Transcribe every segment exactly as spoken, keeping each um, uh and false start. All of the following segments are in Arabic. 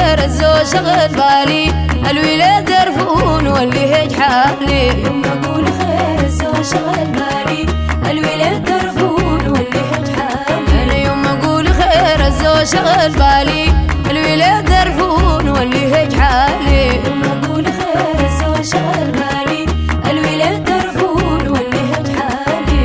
خير الزوج شغل بالي الولاد يرفون واللي هيج حالي يوم اقول خير الزوج شغل بالي الولاد يرفون واللي هيج حالي انا يوم اقول خير الزوج شغل بالي الولاد يرفون واللي هيج حالي يوم اقول خير الزوج شغل بالي الولاد يرفون واللي هيج حالي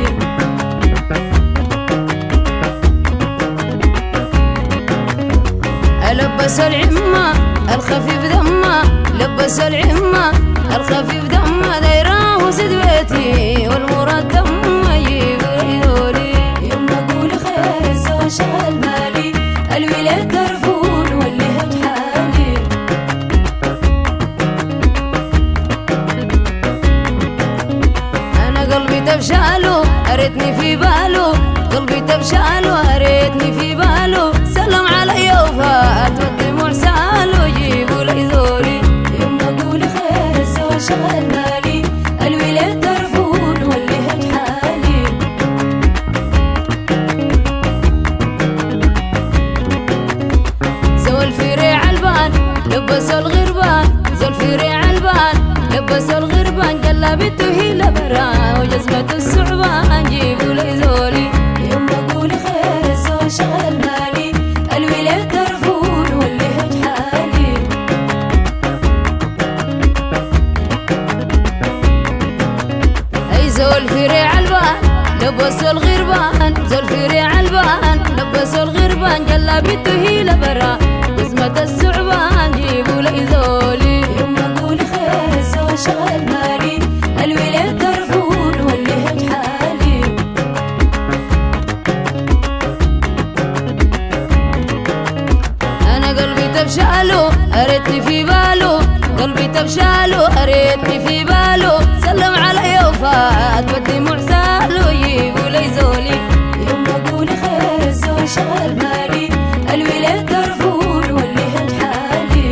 لبس العمة الخفيف دمه لبس العمة الخفيف دمه دايراه سد بيتي والمراد دمه يجيب يدولي يوم اقول خير الزوج شغل بالي الولاد يرفون واللي هيج حالي انا قلبي تبشاله اريتني في باله قلبي تبشاله اريتني في باله سلم علي وفات والدموع ساله جيبوا لي ذولي يوم اقول خير الزوج شغل بالي الولاد يرفون واللي هيج حالي زول في ريع البان لبس الغربان زول في ريع البان لبس الغربان جلابته هي لبرا وجزمة الثعبان جيبوا لي ذولي يوم اقول خير الزوج شغل بالي الولاد يرفون واللي هيج حالي اي زول في ريع البان لبس الغربان زول في ريع البان لبس الغربان جلابته هي لبرا جزمة الثعبان جيبوا لي ذولي يوم اقول خير الزوج شغل بالي الولاد يرفون واللي هيج حالي انا قلبي تبشاله اريتني في باله قلبي تبشاله اريتني في باله سلم علي وفات والدموع ساله يجيبوا لي ذولي يوم اقول خير الزوج شغل بالي الولاد يرفون واللي هيج حالي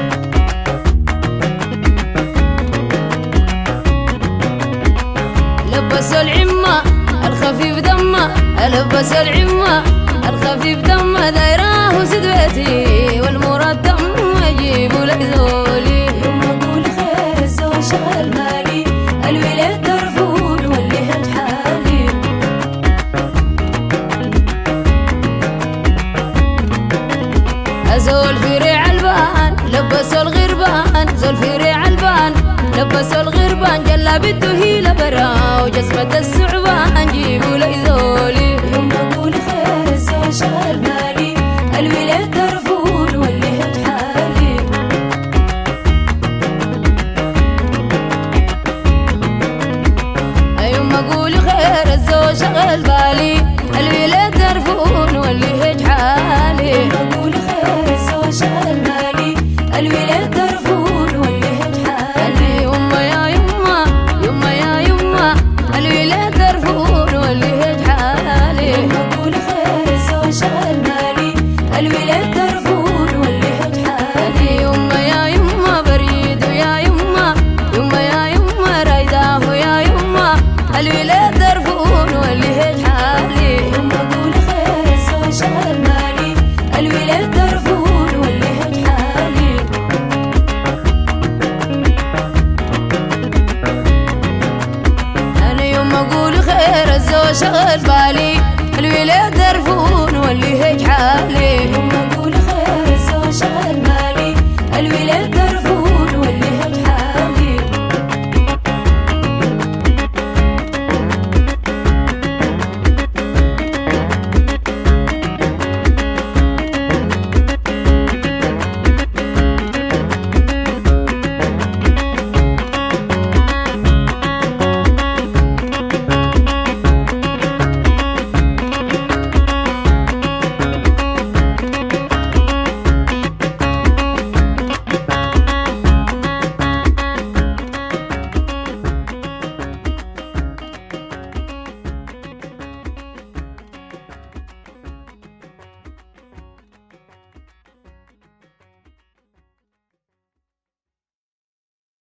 لبس العمة الخفيف دمه لبس العمة الخفيف دمه دايراه سد بيتي والمراد دمه يجيبوا لي ذولي يوم اقول خير الزوج شغل بالي الولاد يرفون واللي هيج حالي زول في ريع البان لبس الغربان زول في ريع البان لبس الغربان جلابته هي لبرا وجزمة الثعبان جيبوا لي ذولي يوم